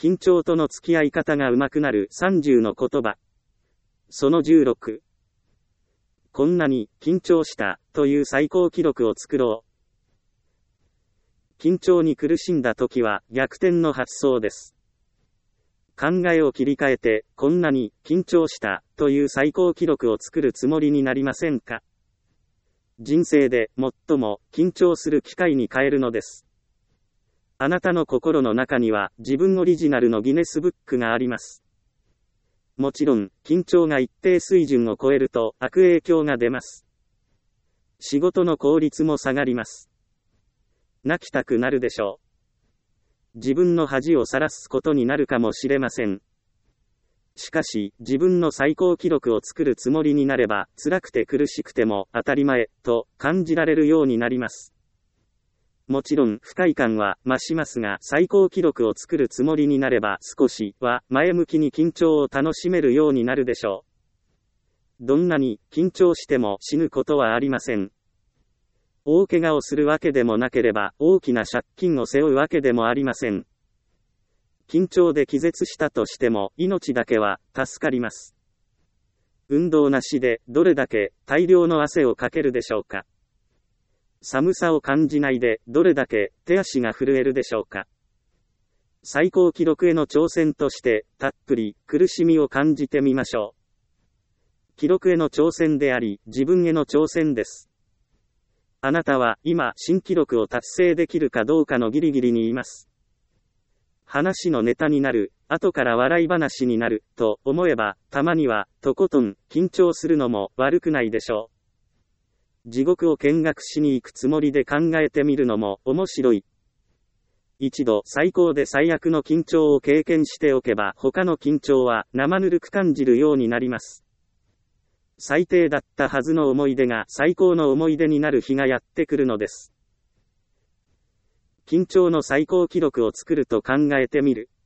緊張との付き合い方が上手くなる30の言葉。その16。こんなに緊張したという最高記録を作ろう。緊張に苦しんだ時は逆転の発想です。考えを切り替えて、こんなに緊張したという最高記録を作るつもりになりませんか？人生で最も緊張する機会に変えるのです。あなたの心の中には自分オリジナルのギネスブックがあります。もちろん、緊張が一定水準を超えると悪影響が出ます。仕事の効率も下がります。泣きたくなるでしょう。自分の恥をさらすことになるかもしれません。しかし、自分の最高記録を作るつもりになれば、辛くて苦しくても当たり前と感じられるようになります。もちろん不快感は増しますが、最高記録を作るつもりになれば少しは前向きに緊張を楽しめるようになるでしょう。どんなに緊張しても死ぬことはありません。大怪我をするわけでもなければ大きな借金を背負うわけでもありません。緊張で気絶したとしても命だけは助かります。運動なしでどれだけ大量の汗をかけるでしょうか。寒さを感じないでどれだけ手足が震えるでしょうか。最高記録への挑戦としてたっぷり苦しみを感じてみましょう。記録への挑戦であり自分への挑戦です。あなたは今新記録を達成できるかどうかのギリギリにいます。話のネタになる、後から笑い話になると思えばたまにはとことん緊張するのも悪くないでしょう。地獄を見学しに行くつもりで考えてみるのも面白い。一度最高で最悪の緊張を経験しておけば他の緊張は生ぬるく感じるようになります。最低だったはずの思い出が最高の思い出になる日がやってくるのです。緊張の最高記録を作ると考えてみる。